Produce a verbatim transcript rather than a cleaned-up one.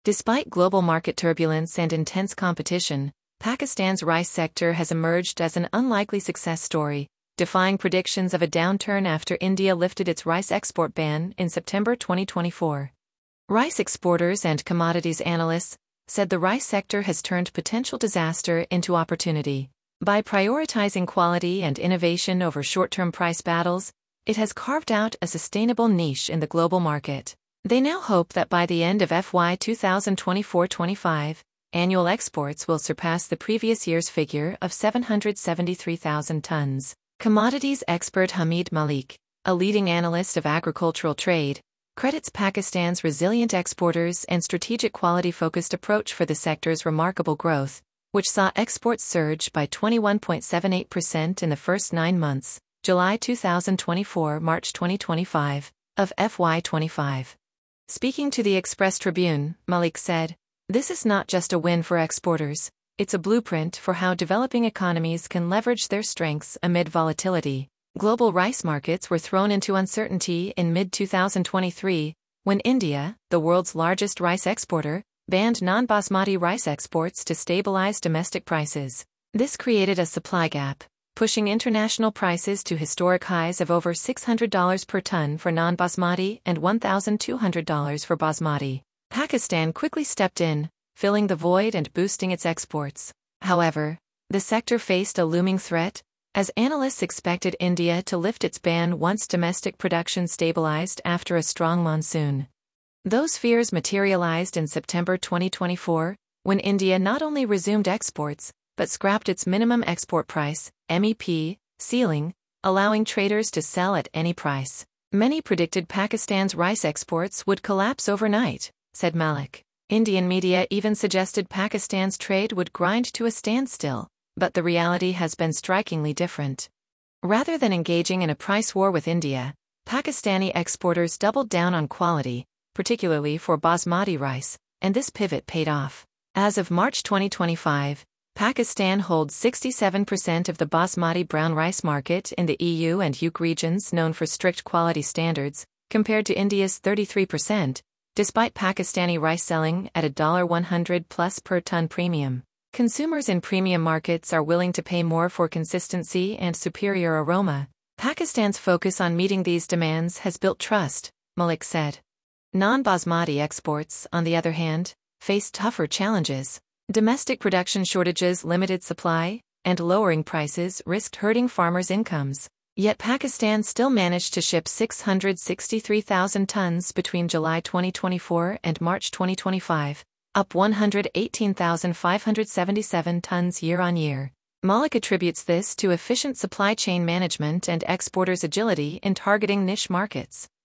Despite global market turbulence and intense competition, Pakistan's rice sector has emerged as an unlikely success story, defying predictions of a downturn after India lifted its rice export ban in September twenty twenty-four. Rice exporters and commodities analysts said the rice sector has turned potential disaster into opportunity. By prioritizing quality and innovation over short-term price battles, it has carved out a sustainable niche in the global market. They now hope that by the end of F Y twenty twenty-four twenty-five, annual exports will surpass the previous year's figure of seven hundred seventy-three thousand tons. Commodities expert Hamid Malik, a leading analyst of agricultural trade, credits Pakistan's resilient exporters and strategic quality-focused approach for the sector's remarkable growth, which saw exports surge by twenty-one point seven eight percent in the first nine months, July two thousand twenty-four to March twenty twenty-five, of F Y twenty-five. Speaking to the Express Tribune, Malik said, "This is not just a win for exporters, it's a blueprint for how developing economies can leverage their strengths amid volatility." Global rice markets were thrown into uncertainty in mid twenty twenty-three, when India, the world's largest rice exporter, banned non-basmati rice exports to stabilize domestic prices. This created a supply gap, pushing international prices to historic highs of over six hundred dollars per ton for non-basmati and one thousand two hundred dollars for basmati. Pakistan quickly stepped in, filling the void and boosting its exports. However, the sector faced a looming threat, as analysts expected India to lift its ban once domestic production stabilized after a strong monsoon. Those fears materialized in September twenty twenty-four, when India not only resumed exports, but scrapped its minimum export price, M E P, ceiling, allowing traders to sell at any price. Many predicted Pakistan's rice exports would collapse overnight, said Malik. Indian media even suggested Pakistan's trade would grind to a standstill, but the reality has been strikingly different. Rather than engaging in a price war with India, Pakistani exporters doubled down on quality, particularly for basmati rice, and this pivot paid off. As of March twenty twenty-five, Pakistan holds sixty-seven percent of the basmati brown rice market in the E U and U K regions known for strict quality standards, compared to India's thirty-three percent, despite Pakistani rice selling at a one hundred dollars plus per ton premium. Consumers in premium markets are willing to pay more for consistency and superior aroma. Pakistan's focus on meeting these demands has built trust, Malik said. Non-basmati exports, on the other hand, face tougher challenges. Domestic production shortages, limited supply, and lowering prices risked hurting farmers' incomes. Yet Pakistan still managed to ship six hundred sixty-three thousand tons between July twenty twenty-four and March twenty twenty-five, up one hundred eighteen thousand five hundred seventy-seven tons year-on-year. Malik attributes this to efficient supply chain management and exporters' agility in targeting niche markets.